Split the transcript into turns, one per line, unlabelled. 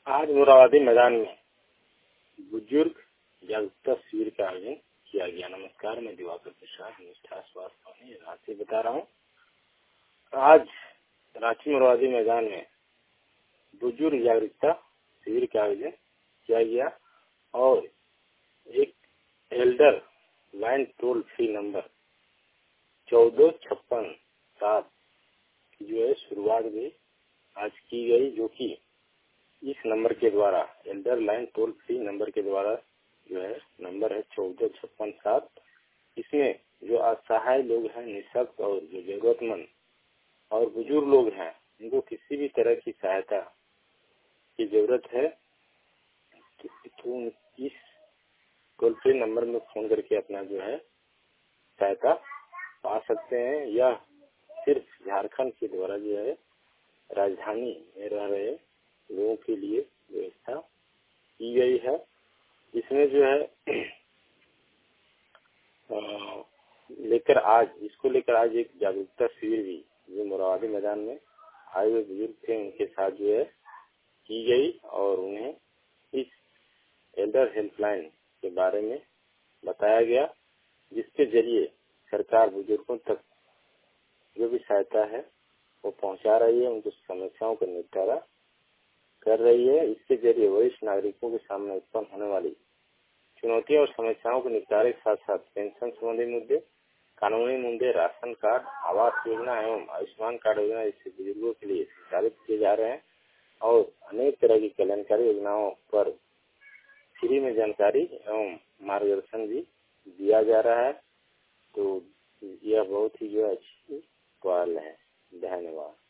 आज मोराबादी मैदान में बुजुर्ग जागरूकता शिविर का आयोजन किया गया। नमस्कार, मैं दिवाकर प्रसाद निष्ठा स्वास्थ्य पानी रांची बता रहा हूँ। आज रांची मोराबादी मैदान में बुजुर्ग जागरूकता शिविर का आयोजन किया गया और एक elder line toll free number 1456-7 जो है शुरुआत भी आज की गई, जो कि इस नंबर के द्वारा elder line toll free number के द्वारा जो है नंबर है 1456-7। इसमें जो असहाय लोग हैं, निःशक्त और जो जरूरतमंद और बुजुर्ग लोग हैं, उनको किसी भी तरह की सहायता की जरूरत है तो इस टोल फ्री नंबर में फोन करके अपना जो है सहायता पा सकते हैं। यह सिर्फ झारखंड के द्वारा जो है राजधानी में रह रहे लोगों के लिए व्यवस्था की गई है। इसमें जो है इसको लेकर आज एक जागरूकता शिविर भी जो मोराबादी मैदान में आए हुए बुजुर्ग थे उनके साथ जो है की गई और उन्हें इस एल्डर हेल्पलाइन के बारे में बताया गया, जिसके जरिए सरकार बुजुर्गों तक जो भी सहायता है वो पहुंचा रही है, उनकी समस्याओं का निपटारा कर रही है। इसके जरिए वरिष्ठ नागरिकों के सामने उत्पन्न होने वाली चुनौतियों और समस्याओं के निपटारे के साथ साथ पेंशन संबंधी मुद्दे, कानूनी मुद्दे, राशन कार्ड, आवास योजना एवं आयुष्मान कार्ड योजना इससे बुजुर्गों के लिए संचालित किए जा रहे हैं और अनेक तरह की कल्याणकारी योजनाओं पर फ्री में जानकारी एवं मार्गदर्शन भी दिया जा रहा है। तो यह बहुत ही जो अच्छी पहल है। धन्यवाद।